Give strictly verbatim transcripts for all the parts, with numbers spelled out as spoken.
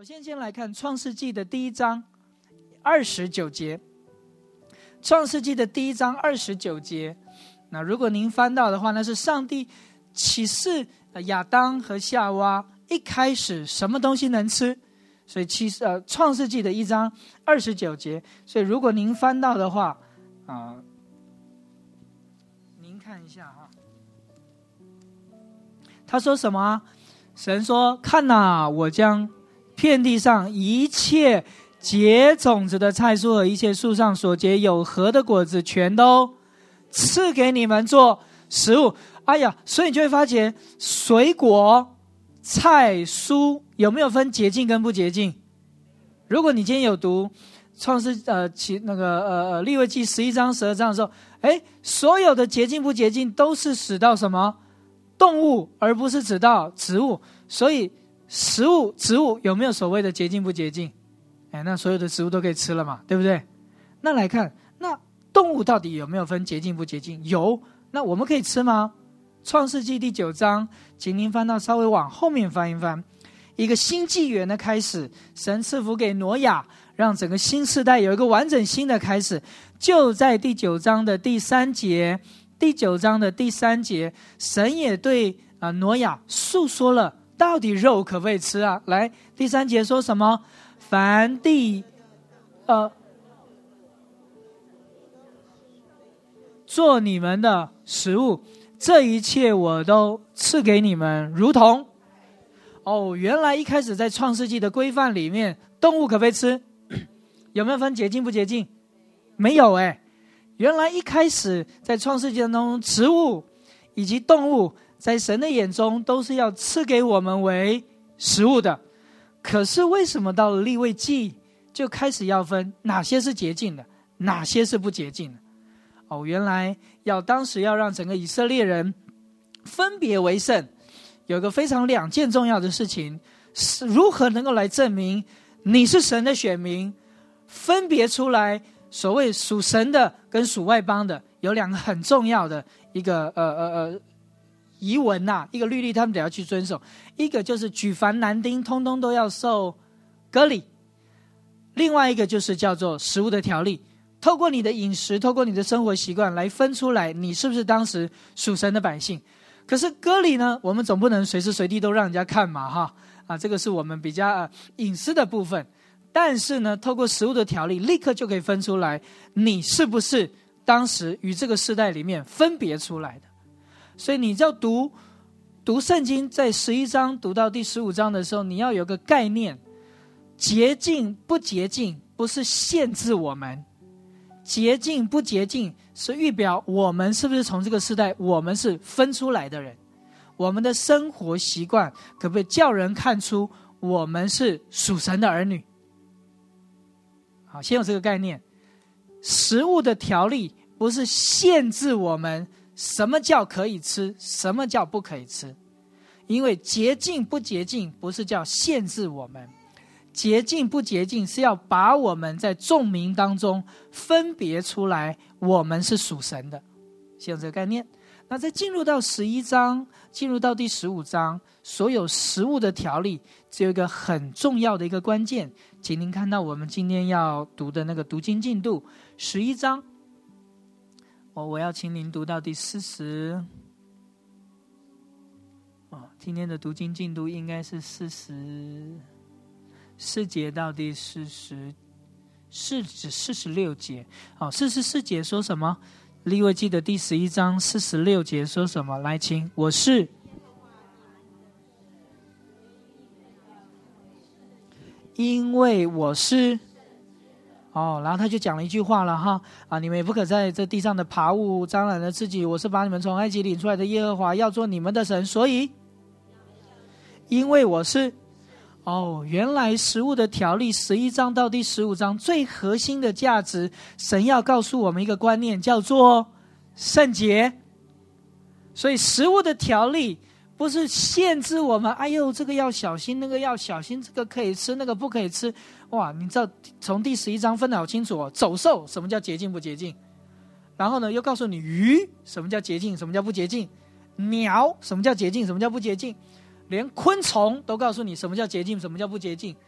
首先，先来看创世纪的第一章二十九节。创世纪的第一章二十九节，那如果您翻到的话，那是上帝启示亚当和夏娃一开始什么东西能吃，所以其实呃创世纪的一章二十九节。所以如果您翻到的话，啊、呃，您看一下哈，他说什么啊？神说：“看哪，我将遍地上一切结种子的菜蔬和一切树上所结有核的果子，全都赐给你们做食物。”哎呀，所以你就会发觉，水果、菜蔬有没有分洁净跟不洁净？如果你今天有读创世呃其那个呃呃利未记十一章、十二章的时候，哎，所有的洁净不洁净都是指到什么动物，而不是指到植物。所以食物、植物有没有所谓的洁净不洁净？哎，那所有的植物都可以吃了嘛，对不对？那来看，那动物到底有没有分洁净不洁净？有，那我们可以吃吗？创世纪第九章，请您翻到稍微往后面翻一翻，一个新纪元的开始，神赐福给挪亚，让整个新世代有一个完整新的开始。就在第九章的第三节，第九章的第三节，神也对啊、呃、挪亚述说了到底肉可不可以吃啊？来，第三节说什么？凡地呃做你们的食物，这一切我都赐给你们，如同哦，原来一开始在创世纪的规范里面，动物可不可以吃？有没有分洁净不洁净？没有哎。原来一开始在创世纪当中，植物以及动物在神的眼中都是要赐给我们为食物的。可是为什么到了利未记就开始要分哪些是洁净的，哪些是不洁净的？哦，原来要当时要让整个以色列人分别为圣，有一个非常两件重要的事情，是如何能够来证明你是神的选民，分别出来所谓属神的跟属外邦的，有两个很重要的一个呃呃呃遗文呐、啊，一个律例他们得要去遵守。一个就是举凡男丁通通都要受割礼，另外一个就是叫做食物的条例，透过你的饮食，透过你的生活习惯来分出来你是不是当时属神的百姓。可是割礼呢，我们总不能随时随地都让人家看嘛哈啊，这个是我们比较、呃、隐私的部分。但是呢，透过食物的条例，立刻就可以分出来你是不是当时与这个世代里面分别出来的。所以你要读读圣经，在十一章读到第十五章的时候，你要有个概念，洁净不洁净不是限制我们，洁净不洁净是预表我们是不是从这个世代我们是分出来的人，我们的生活习惯可不可以叫人看出我们是属神的儿女。好，先有这个概念，食物的条例不是限制我们什么叫可以吃，什么叫不可以吃。因为洁净不洁净不是叫限制我们，洁净不洁净是要把我们在众民当中分别出来，我们是属神的，先有这个概念。那再进入到十一章，进入到第十五章，所有食物的条例只有一个很重要的一个关键，请您看到我们今天要读的那个读经进度，十一章哦，我要请您读到第四十。哦，今天的读经进度应该是四十四节到第四十四至四十六节。好、哦，四十四节说什么？利未记的第十一章四十六节说什么？来，请我是因为我是。哦，然后他就讲了一句话了哈啊，你们也不可在这地上的爬物沾染了自己，我是把你们从埃及领出来的耶和华，要做你们的神，所以因为我是。哦，原来食物的条例十一章到第十五章最核心的价值，神要告诉我们一个观念，叫做圣洁。所以食物的条例不是限制我们，哎呦这个要小心，那个要小心，这个可以吃，那个不可以吃。哇，你知道从第十一章分得好清楚哦，走兽什么叫洁净不洁净，然后呢又告诉你鱼什么叫洁净，什么叫不洁净，鸟什么叫洁净，什么叫不洁净，连昆虫都告诉你什么叫洁净，什么叫不洁净。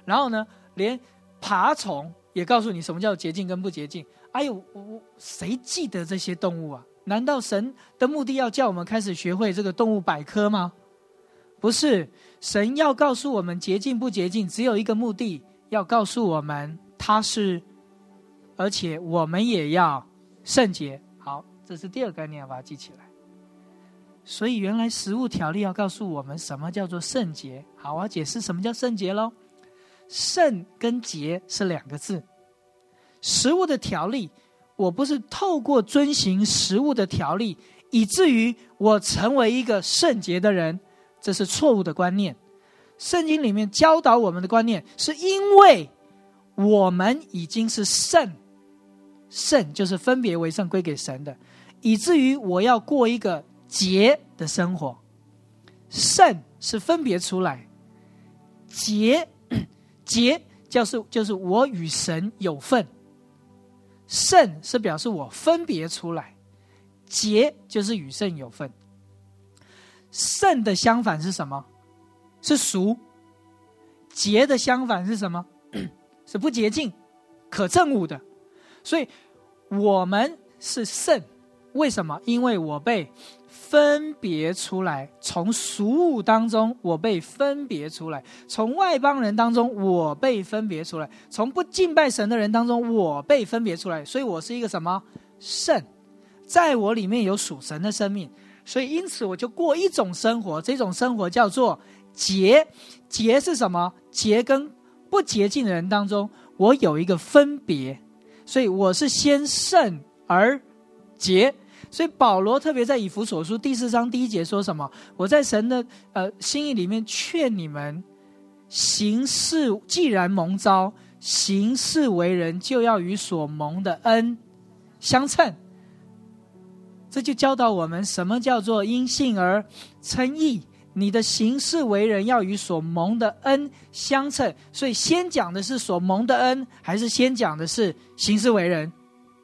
然后呢，连爬虫也告诉你什么叫洁净跟不洁净。哎呦，我谁记得这些动物啊？难道神的目的要叫我们开始学会这个动物百科吗？不是，神要告诉我们洁净不洁净，只有一个目的，要告诉我们他是，而且我们也要圣洁。好，这是第二个概念，要把它记起来。所以原来食物条例要告诉我们什么叫做圣洁。好，我要解释什么叫圣洁咯。圣跟洁是两个字。食物的条例，我不是透过遵行食物的条例，以至于我成为一个圣洁的人，这是错误的观念。圣经里面教导我们的观念，是因为我们已经是圣，圣就是分别为圣归给神的，以至于我要过一个洁的生活。圣是分别出来，洁洁就是就是我与神有份，圣是表示我分别出来，洁就是与圣有份。圣的相反是什么？是俗。洁的相反是什么？是不洁净、可憎恶的。所以我们是圣，为什么？因为我被分别出来，从俗物当中我被分别出来，从外邦人当中我被分别出来，从不敬拜神的人当中我被分别出来，所以我是一个什么？圣。在我里面有属神的生命，所以因此我就过一种生活，这种生活叫做洁。洁是什么？洁跟不洁净的人当中我有一个分别，所以我是先圣而洁。所以保罗特别在以弗所书第四章第一节说什么？我在神的呃心意里面劝你们，行事既然蒙召，行事为人就要与所蒙的恩相称。这就教导我们什么叫做因信而称义。你的行事为人要与所蒙的恩相称。所以先讲的是所蒙的恩，还是先讲的是行事为人？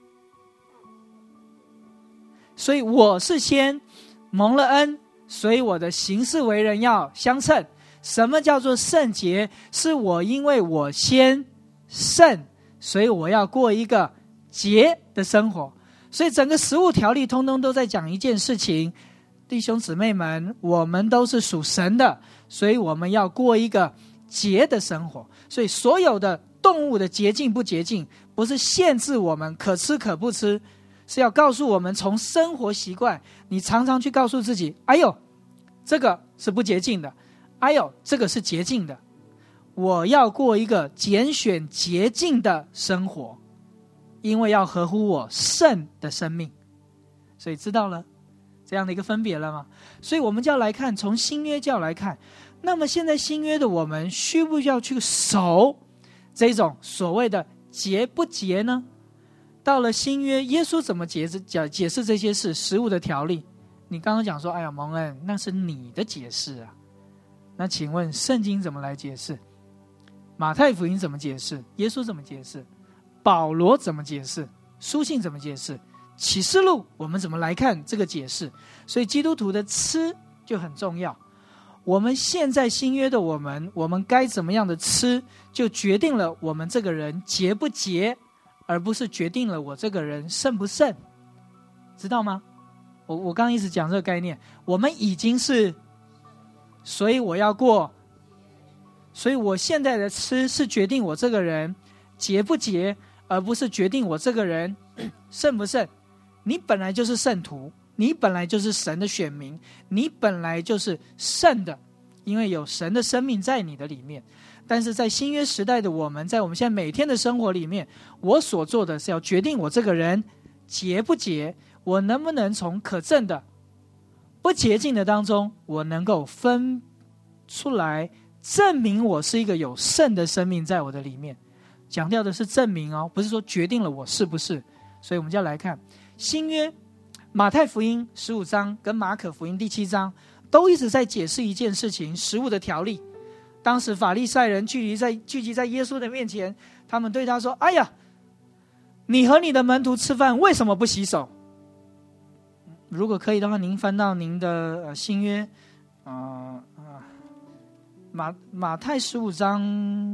所以我是先蒙了恩，所以我的行事为人要相称。什么叫做圣洁？是我因为我先圣，所以我要过一个洁的生活。所以整个食物条例通通都在讲一件事情，弟兄姊妹们，我们都是属神的，所以我们要过一个洁的生活。所以所有的动物的洁净不洁净，不是限制我们可吃可不吃，是要告诉我们从生活习惯，你常常去告诉自己，哎呦，这个是不洁净的，哎呦，这个是洁净的，我要过一个拣选洁净的生活，因为要合乎我圣的生命。所以知道了这样的一个分别了吗？所以我们就要来看，从新约就要来看，那么现在新约的我们需不需要去守这种所谓的洁不洁呢？到了新约，耶稣怎么解释解释这些事？食物的条例，你刚刚讲说，哎呀，蒙恩，那是你的解释啊。那请问圣经怎么来解释？马太福音怎么解释？耶稣怎么解释？保罗怎么解释？书信怎么解释？启示录我们怎么来看这个解释？所以基督徒的吃就很重要。我们现在新约的我们，我们该怎么样的吃，就决定了我们这个人洁不洁，而不是决定了我这个人圣不圣，知道吗？我我刚刚一直讲这个概念，我们已经是，所以我要过，所以我现在的吃是决定我这个人洁不洁，而不是决定我这个人圣不圣。你本来就是圣徒，你本来就是神的选民，你本来就是圣的，因为有神的生命在你的里面。但是在新约时代的我们，在我们现在每天的生活里面，我所做的是要决定我这个人洁不洁，我能不能从可憎的不洁净的当中，我能够分出来，证明我是一个有圣的生命在我的里面。强调的是证明哦，不是说决定了我是不是。所以我们就要来看新约马太福音十五章跟马可福音第七章都一直在解释一件事情，食物的条例。当时法利赛人聚集在聚集在耶稣的面前，他们对他说，哎呀，你和你的门徒吃饭为什么不洗手？如果可以的话，您翻到您的、呃、新约、呃呃、马马太十五章，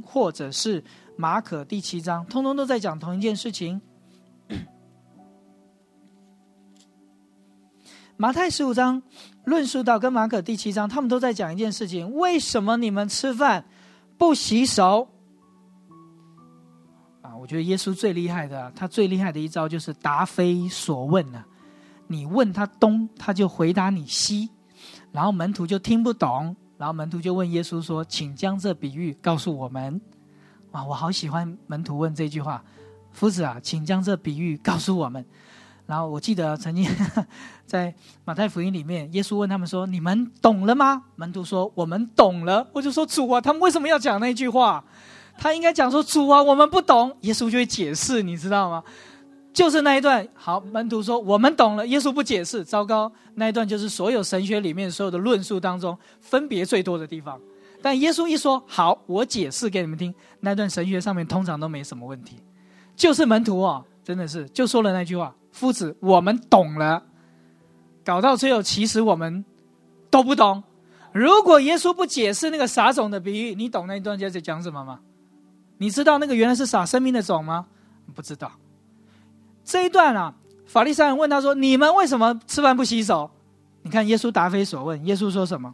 或者是马可第七章，通通都在讲同一件事情。马太十五章论述到跟马可第七章，他们都在讲一件事情：为什么你们吃饭不洗手？啊，我觉得耶稣最厉害的，他最厉害的一招就是答非所问啊。你问他东，他就回答你西，然后门徒就听不懂，然后门徒就问耶稣说：“请将这比喻告诉我们。”哇，我好喜欢门徒问这句话：“夫子啊，请将这比喻告诉我们。”然后我记得曾经在马太福音里面，耶稣问他们说：“你们懂了吗？”门徒说：“我们懂了。”我就说：“主啊，他们为什么要讲那句话？他应该讲说：‘主啊，我们不懂。’耶稣就会解释，你知道吗？就是那一段。好，门徒说：‘我们懂了。’耶稣不解释，糟糕！那一段就是所有神学里面所有的论述当中分别最多的地方。但耶稣一说：‘好，我解释给你们听’，那段神学上面通常都没什么问题。就是门徒哦，真的是就说了那句话。”夫子，我们懂了，搞到最后其实我们都不懂。如果耶稣不解释那个撒种的比喻，你懂那一段在讲什么吗？你知道那个原来是撒生命的种吗？不知道。这一段啊，法利赛人问他说：“你们为什么吃饭不洗手？”你看耶稣答非所问。耶稣说什么？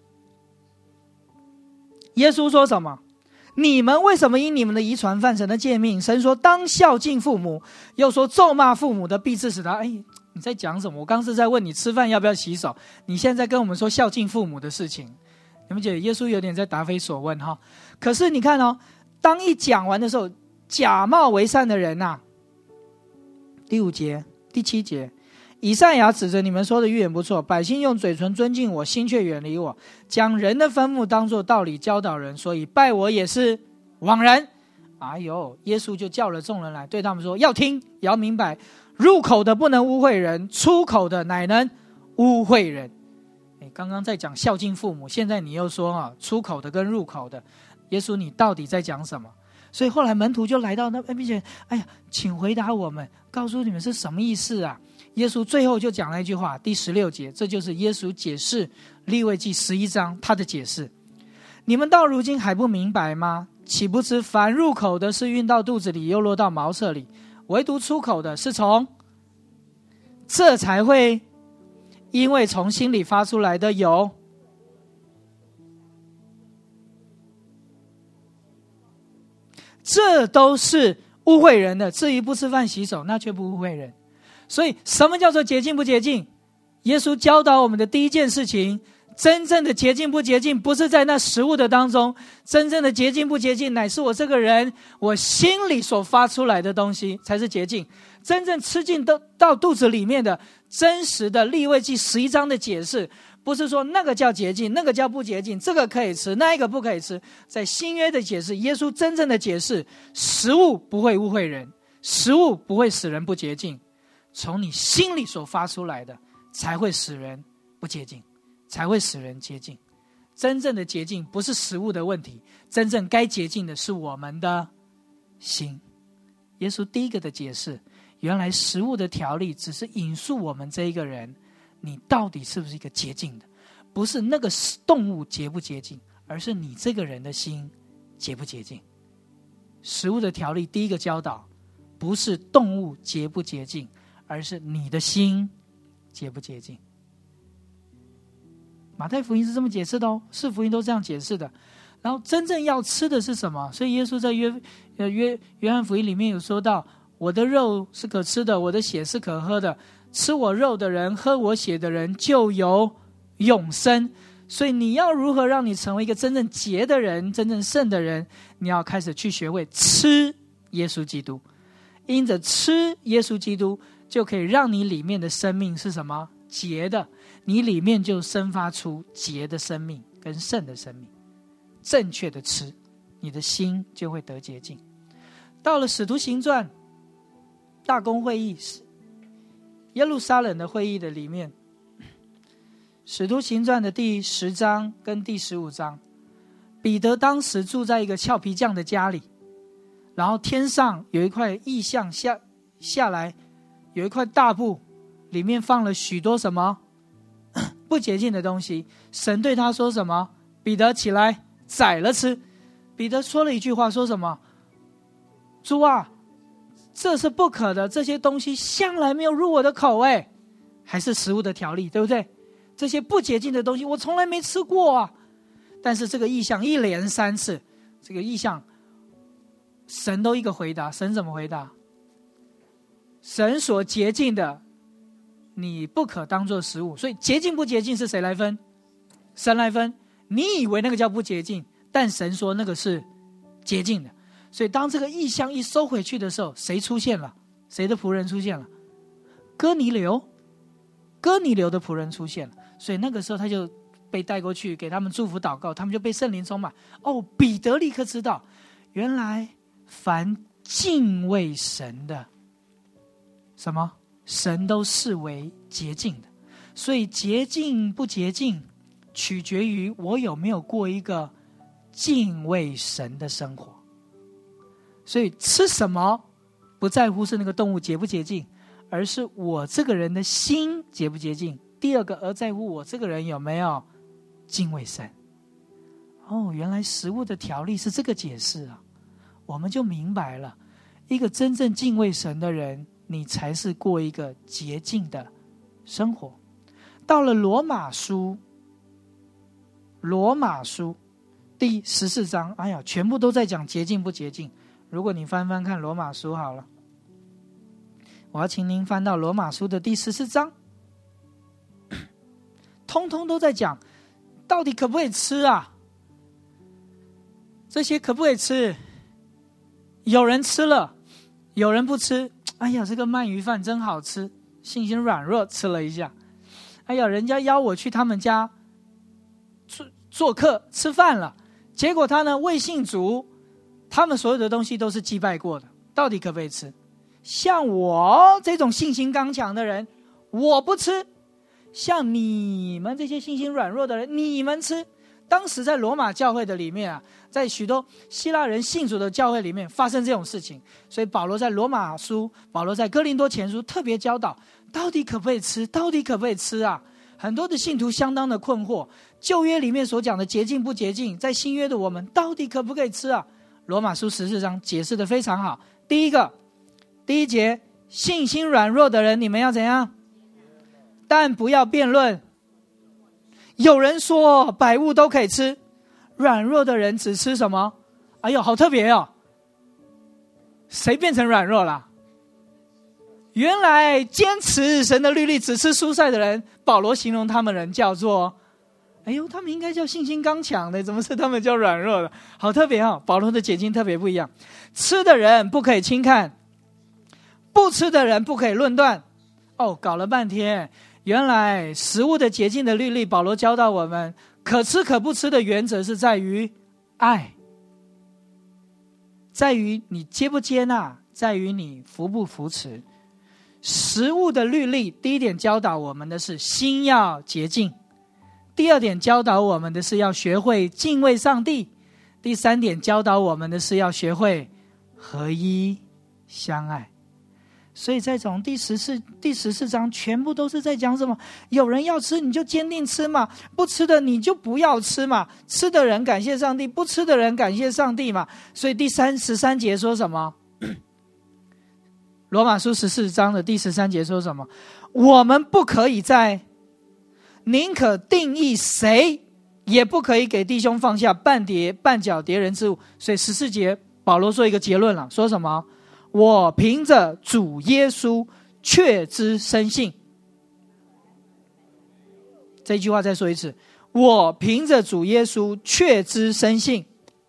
耶稣说什么？你们为什么因你们的遗传犯神的诫命？神说当孝敬父母，又说咒骂父母的必致死他。哎，你在讲什么？我刚是在问你吃饭要不要洗手，你现在跟我们说孝敬父母的事情，你们觉得耶稣有点在答非所问哈？可是你看哦，当一讲完的时候，假冒为善的人呐、啊，第五节、第七节。以赛亚指着你们说的预言不错，百姓用嘴唇尊敬我，心却远离我，将人的吩咐当作道理教导人，所以拜我也是枉然。哎呦，耶稣就叫了众人来，对他们说：要听，也要明白，入口的不能污秽人，出口的乃能污秽人。哎，刚刚在讲孝敬父母，现在你又说啊，出口的跟入口的，耶稣你到底在讲什么？所以后来门徒就来到那并且，哎呀，请回答我们，告诉你们是什么意思啊？耶稣最后就讲了一句话，第十六节，这就是耶稣解释利未记十一章他的解释。你们到如今还不明白吗？岂不知凡入口的是运到肚子里，又落到茅舍里，唯独出口的是从这才会，因为从心里发出来的有。这都是污秽人的，至于不吃饭洗手，那却不污秽人。所以什么叫做洁净不洁净？耶稣教导我们的第一件事情，真正的洁净不洁净不是在那食物的当中，真正的洁净不洁净乃是我这个人我心里所发出来的东西才是洁净。真正吃进到到肚子里面的真实的利未记十一章的解释，不是说那个叫洁净，那个叫不洁净，这个可以吃，那一个不可以吃。在新约的解释，耶稣真正的解释，食物不会污秽人，食物不会使人不洁净，从你心里所发出来的才会使人不洁净，才会使人洁净。真正的洁净不是食物的问题，真正该洁净的是我们的心。耶稣第一个的解释，原来食物的条例只是引述我们这一个人，你到底是不是一个洁净的，不是那个动物洁不洁净，而是你这个人的心洁不洁净。食物的条例第一个教导，不是动物洁不洁净，而是你的心洁不洁净。马太福音是这么解释的哦，四福音都这样解释的。然后真正要吃的是什么？所以耶稣在约呃约约翰福音里面有说到，我的肉是可吃的，我的血是可喝的，吃我肉的人，喝我血的人就有永生。所以你要如何让你成为一个真正洁的人，真正圣的人，你要开始去学会吃耶稣基督。因着吃耶稣基督，就可以让你里面的生命是什么？洁的，你里面就生发出洁的生命跟圣的生命。正确的吃，你的心就会得洁净。到了使徒行传大公会议，耶路撒冷的会议的里面，使徒行传的第十章跟第十五章，彼得当时住在一个俏皮匠的家里，然后天上有一块异象下下来，有一块大布，里面放了许多什么不洁净的东西。神对他说什么？彼得起来宰了吃。 彼得说了一句话，说什么？主啊，这是不可的，这些东西向来没有入我的口味。还是食物的条例，对不对？这些不洁净的东西我从来没吃过啊。但是这个异象一连三次，这个异象神都一个回答。神怎么回答？神所洁净的你不可当作食物。所以洁净不洁净是谁来分？神来分。你以为那个叫不洁净，但神说那个是洁净的。所以当这个异象一收回去的时候，谁出现了？谁的仆人出现了？哥尼流。哥尼流的仆人出现了。所以那个时候他就被带过去给他们祝福祷告，他们就被圣灵充满。哦，彼得立刻知道，原来凡敬畏神的，什么神都视为洁净的。所以洁净不洁净取决于我有没有过一个敬畏神的生活。所以吃什么不在乎是那个动物洁不洁净，而是我这个人的心洁不洁净。第二个，而在乎我这个人有没有敬畏神。哦，原来食物的条例是这个解释啊，我们就明白了，一个真正敬畏神的人，你才是过一个洁净的生活。到了罗马书，罗马书第十四章，哎呀，全部都在讲洁净不洁净。如果你翻翻看罗马书好了，我要请您翻到罗马书的第十四章，通通都在讲到底可不可以吃啊？这些可不可以吃？有人吃了，有人不吃。哎呀，这个鳗鱼饭真好吃，信心软弱吃了一下。哎呀，人家邀我去他们家做客吃饭了，结果他呢未信主，他们所有的东西都是祭拜过的，到底可不可以吃？像我这种信心刚强的人，我不吃。像你们这些信心软弱的人，你们吃。当时在罗马教会的里面啊，在许多希腊人信主的教会里面发生这种事情，所以保罗在罗马书，保罗在哥林多前书特别教导，到底可不可以吃？到底可不可以吃啊？很多的信徒相当的困惑，旧约里面所讲的洁净不洁净，在新约的我们到底可不可以吃啊？罗马书十四章解释得非常好。第一个，第一节，信心软弱的人，你们要怎样？但不要辩论。有人说百物都可以吃，软弱的人只吃什么？哎呦，好特别哦！谁变成软弱了？原来坚持神的律例只吃蔬菜的人，保罗形容他们人叫做，哎呦，他们应该叫信心刚强的，怎么是他们叫软弱的？好特别哦！保罗的解经特别不一样。吃的人不可以轻看，不吃的人不可以论断。哦，搞了半天，原来食物的洁净的律例，保罗教导我们，可吃可不吃的原则是在于爱，在于你接不接纳，在于你扶不扶持。食物的律例，第一点教导我们的是心要洁净，第二点教导我们的是要学会敬畏上帝，第三点教导我们的是要学会合一相爱。所以在从第十四第十四章全部都是在讲什么？有人要吃你就坚定吃嘛，不吃的你就不要吃嘛，吃的人感谢上帝，不吃的人感谢上帝嘛。所以第三十三节说什么？罗马书十四章的第十三节说什么？我们不可以在宁可定义谁，也不可以给弟兄放下半碟半脚跌人之物。所以十四节保罗说一个结论了，说什么？我凭着主耶稣确知深信。这句话再说一次，我凭着主耶稣确知深信。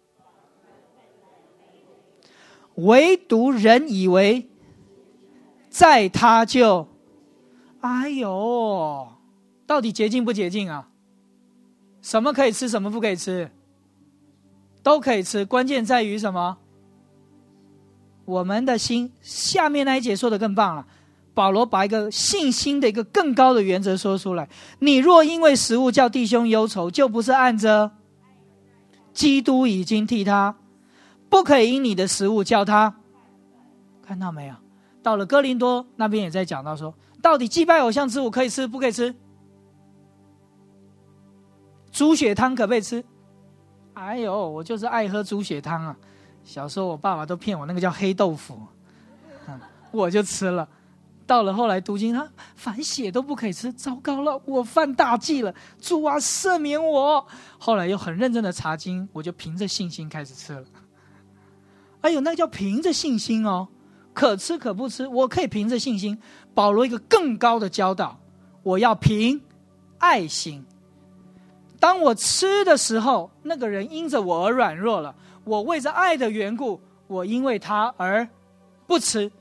唯独人以为在他就，哎呦，到底洁净不洁净啊？什么可以吃，什么不可以吃？都可以吃，关键在于什么？我们的心。下面那一节说的更棒了，保罗把一个信心的一个更高的原则说出来。你若因为食物叫弟兄忧愁，就不是按着基督已经替他，不可以因你的食物叫他。看到没有？到了哥林多那边也在讲到说，到底祭拜偶像之物可以吃不可以吃？猪血汤可不可以吃？ 哎呦，我就是爱喝猪血汤啊！小时候我爸爸都骗我，那个叫黑豆腐，嗯、我就吃了。到了后来读经，他凡血都不可以吃，糟糕了，我犯大忌了，主啊，赦免我。后来又很认真的查经，我就凭着信心开始吃了。哎呦，那个叫凭着信心哦，可吃可不吃，我可以凭着信心。保罗一个更高的教导，我要凭爱心。当我吃的时候，那个人因着我而软弱了，我为着爱的缘故，我因为他而不吃。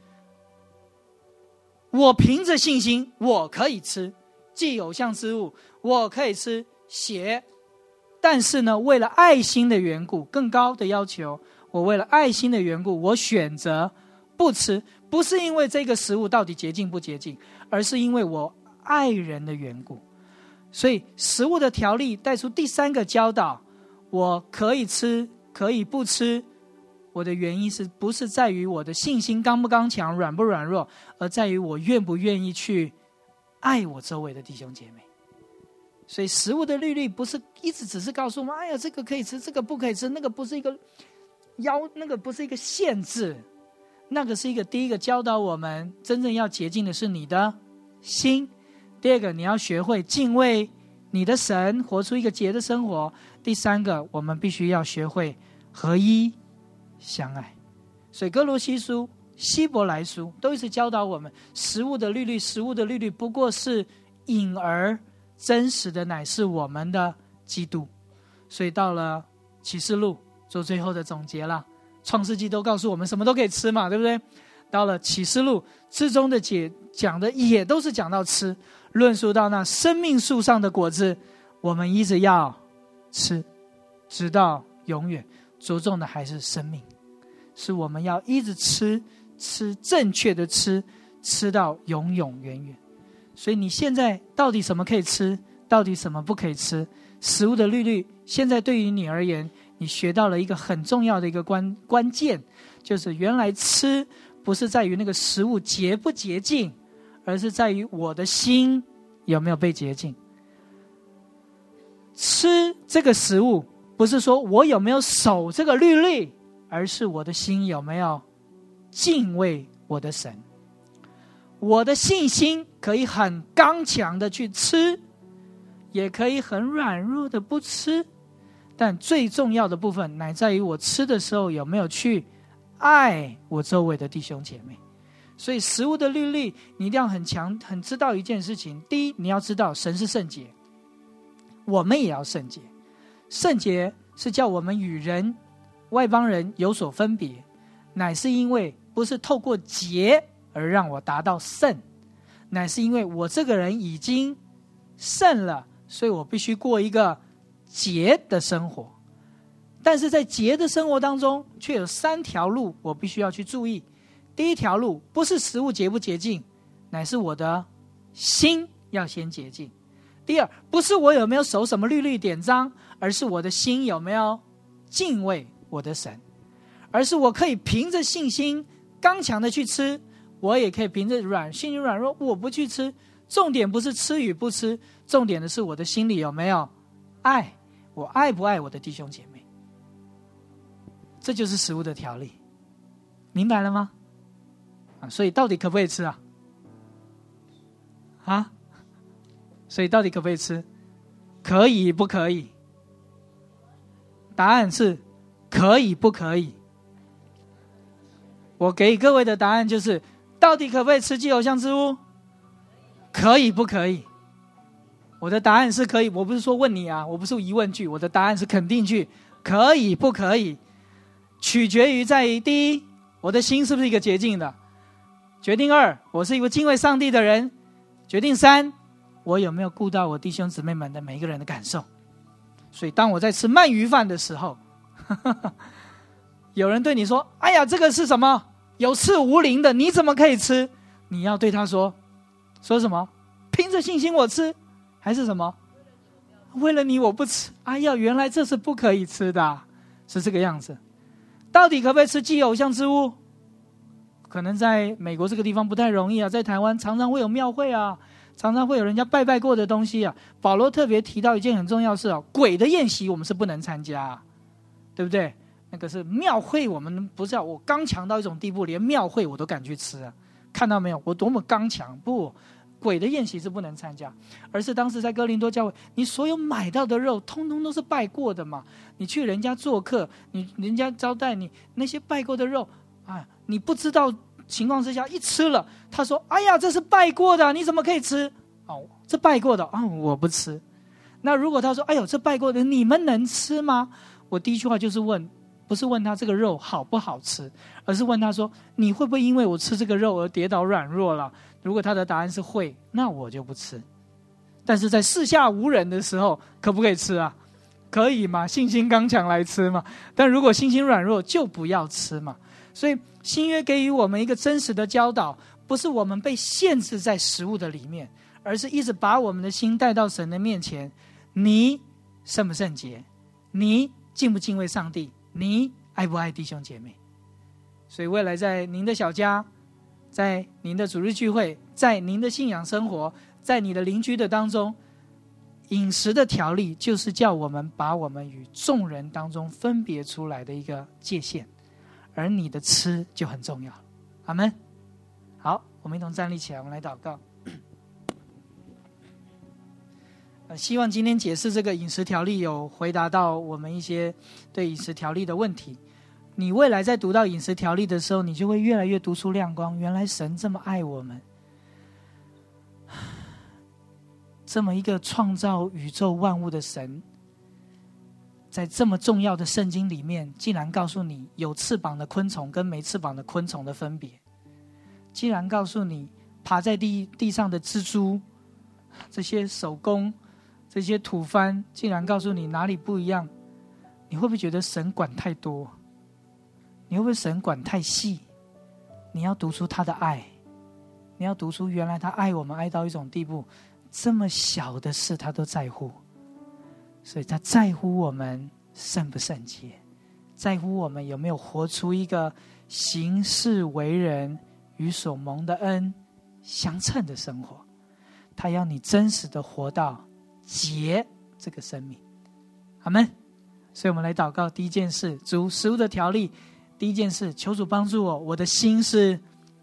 我凭着信心，我可以吃祭偶像之物，我可以吃血，但是呢，为了爱心的缘故，更高的要求，我为了爱心的缘故，我选择不吃，不是因为这个食物到底洁净不洁净，而是因为我爱人的缘故。所以食物的条例带出第三个教导，我可以吃，可以不吃，我的原因是不是在于我的信心刚不刚强，软不软弱，而在于我愿不愿意去爱我周围的弟兄姐妹。所以食物的律例不是一直只是告诉我们，哎呀，这个可以吃，这个不可以吃，那个不是一个要，那个不是一个限制，那个是一个第一个教导我们真正要洁净的是你的心。第二个，你要学会敬畏你的神，活出一个洁的生活。第三个，我们必须要学会合一相爱。所以哥罗西书、希伯来书都一直教导我们，食物的律律，食物的律律不过是隐而真实的乃是我们的基督。所以到了启示录做最后的总结了，创世纪都告诉我们什么都可以吃嘛，对不对？到了启示录之中的解讲的也都是讲到吃，论述到那生命树上的果子，我们一直要吃，直到永远。着重的还是生命，是我们要一直吃，吃正确的吃，吃到永永远远。所以你现在到底什么可以吃，到底什么不可以吃，食物的律律，现在对于你而言，你学到了一个很重要的一个关关键，就是原来吃不是在于那个食物洁不洁净，而是在于我的心有没有被洁净。吃这个食物不是说我有没有守这个律例，而是我的心有没有敬畏我的神。我的信心可以很刚强的去吃，也可以很软弱的不吃，但最重要的部分乃在于我吃的时候有没有去爱我周围的弟兄姐妹。所以食物的律例你一定要很强，很知道一件事情。第一，你要知道神是圣洁，我们也要圣洁。圣洁是叫我们与人外邦人有所分别，乃是因为不是透过洁而让我达到圣，乃是因为我这个人已经圣了，所以我必须过一个洁的生活。但是在洁的生活当中却有三条路我必须要去注意。第一条路不是食物洁不洁净，乃是我的心要先洁净。第二，不是我有没有守什么律律典章，而是我的心有没有敬畏我的神，而是我可以凭着信心刚强的去吃，我也可以凭着软信心软弱我不去吃。重点不是吃与不吃，重点的是我的心里有没有爱，我爱不爱我的弟兄姐妹。这就是食物的条例，明白了吗？啊，所以到底可不可以吃啊？啊？所以到底可不可以吃？可以不可以？答案是可以不可以。我给各位的答案就是，到底可不可以吃祭偶像之物？可以不可以？我的答案是可以，我不是说问你啊，我不是疑问句，我的答案是肯定句，可以不可以？取决于在于第一，我的心是不是一个洁净的；决定二，我是一个敬畏上帝的人；决定三，我有没有顾到我弟兄姊妹们的每一个人的感受。所以当我在吃鳗鱼饭的时候，呵呵，有人对你说，哎呀，这个是什么有刺无鳞的，你怎么可以吃？你要对他说说什么？凭着信心我吃，还是什么为了你我不吃？哎呀，原来这是不可以吃的啊，是这个样子。到底可不可以吃祭偶像之物？可能在美国这个地方不太容易啊，在台湾常常会有庙会啊，常常会有人家拜拜过的东西啊。保罗特别提到一件很重要的事啊，鬼的宴席我们是不能参加啊。 对不对？那个是庙会，我们不是要我刚强到一种地步，连庙会我都敢去吃啊！看到没有，我多么刚强！不，鬼的宴席是不能参加，而是当时在哥林多教会，你所有买到的肉，通通都是拜过的嘛。你去人家做客，你人家招待你，那些拜过的肉啊，你不知道情况之下一吃了，他说：“哎呀，这是拜过的，你怎么可以吃？”哦，这拜过的啊、哦，我不吃。那如果他说：“哎呦，这拜过的，你们能吃吗？”我第一句话就是问。不是问他这个肉好不好吃，而是问他说：“你会不会因为我吃这个肉而跌倒软弱了？”如果他的答案是会，那我就不吃。但是在四下无人的时候，可不可以吃啊？可以嘛，信心刚强来吃嘛。但如果信心软弱，就不要吃嘛。所以新约给予我们一个真实的教导，不是我们被限制在食物的里面，而是一直把我们的心带到神的面前。你圣不圣洁？你敬不敬畏上帝？你爱不爱弟兄姐妹？所以未来在您的小家，在您的主日聚会，在您的信仰生活，在你的邻居的当中，饮食的条例就是叫我们把我们与众人当中分别出来的一个界限，而你的吃就很重要。阿们。好，我们一同站立起来，我们来祷告。希望今天解释这个饮食条例有回答到我们一些对饮食条例的问题。你未来在读到饮食条例的时候，你就会越来越读出亮光，原来神这么爱我们，这么一个创造宇宙万物的神，在这么重要的圣经里面，竟然告诉你有翅膀的昆虫跟没翅膀的昆虫的分别，竟然告诉你爬在地地上的蜘蛛，这些手工这些土番，竟然告诉你哪里不一样。你会不会觉得神管太多？你会不会神管太细？你要读出他的爱，你要读出原来他爱我们爱到一种地步，这么小的事他都在乎。所以他在乎我们圣不圣洁，在乎我们有没有活出一个行事为人与所蒙的恩相称的生活。他要你真实的活到洁这个生命。阿们。所以我们来祷告，第一件事，主食物的条例，第一件事，求主帮助我，我的心是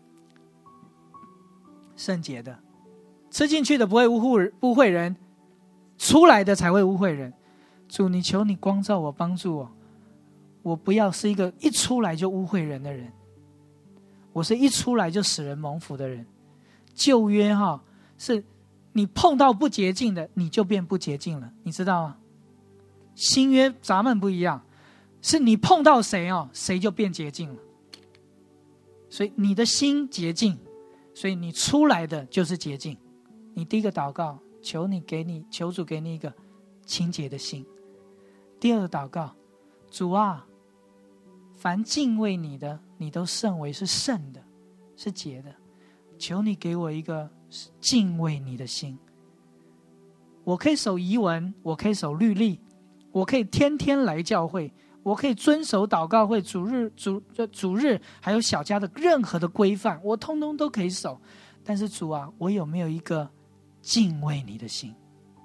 圣洁的，吃进去的不会污秽污秽人，出来的才会污秽人。主，你求你光照我，帮助我，我不要是一个一出来就污秽人的人，我是一出来就使人蒙福的人。旧约哈是你碰到不洁净的，你就变不洁净了，你知道吗？新约咱们不一样，是你碰到谁哦，谁就变洁净了。所以你的心洁净，所以你出来的就是洁净。你第一个祷告，求你给你，求主给你一个清洁的心。第二个祷告，主啊，凡敬畏你的，你都视为是圣的，是洁的。求你给我一个敬畏你的心。我可以守遗文，我可以守律例，我可以天天来教会，我可以遵守祷告会、主日、主主日还有小家的任何的规范，我通通都可以守。但是主啊，我有没有一个敬畏你的心？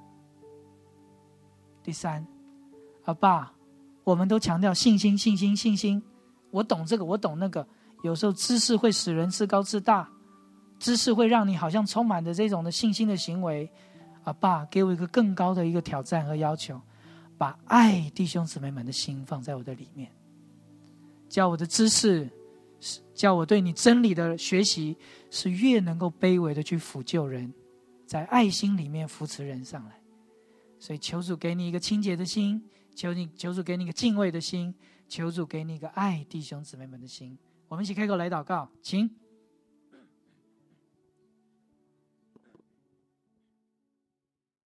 第三，阿爸，我们都强调信心、信心、信心。我懂这个，我懂那个。有时候知识会使人自高自大，知识会让你好像充满着这种的信心的行为。阿爸，给我一个更高的一个挑战和要求，把爱弟兄姊妹们的心放在我的里面，叫我的知识，叫我对你真理的学习是越能够卑微的去抚救人，在爱心里面扶持人上来。所以求主给你一个清洁的心，求你求主给你一个敬畏的心，求主给你一个爱弟兄姊妹们的心。我们一起开口来祷告，请。